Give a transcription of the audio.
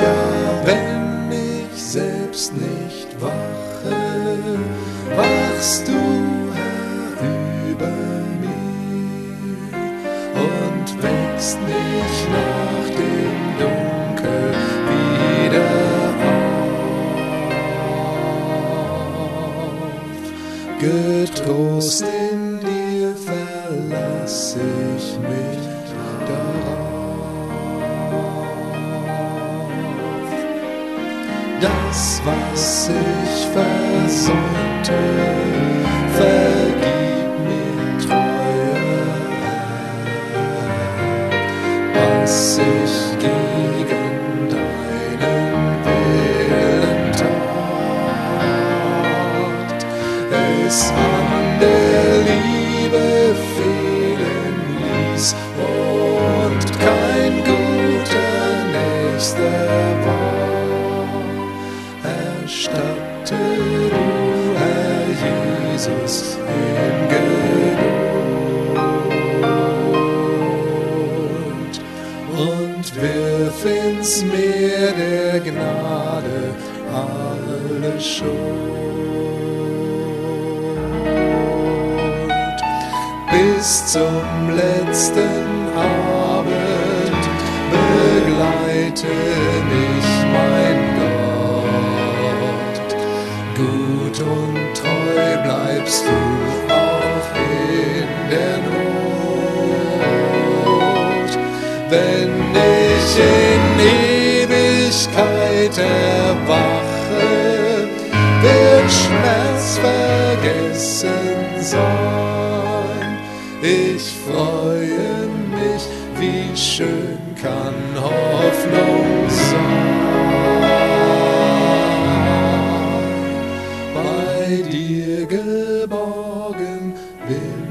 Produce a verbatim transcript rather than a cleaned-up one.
ja, wenn ich selbst nicht wache, wachst du, Herr, über mir und wächst mich nach dem Dunkel wieder auf. Getrost in dir verlass ich mich darauf. Das, was ich versäumte, vergib mir, treuer Herr, was ich gegen deinen Willen tat, es an der Liebe fehlen ließ und kein guter Nächster war. Erstatte du, Herr Jesus, in Geduld und wirf ins Meer der Gnade alle Schuld. Bis zum letzten Abend begleite mich, mein Gott. Gut und treu bleibst du auch in der Not. Wenn ich in Ewigkeit erwache, wird Schmerz vergessen sein. Ich freue mich, wie schön kann Hoffnung sein. Bei dir geborgen will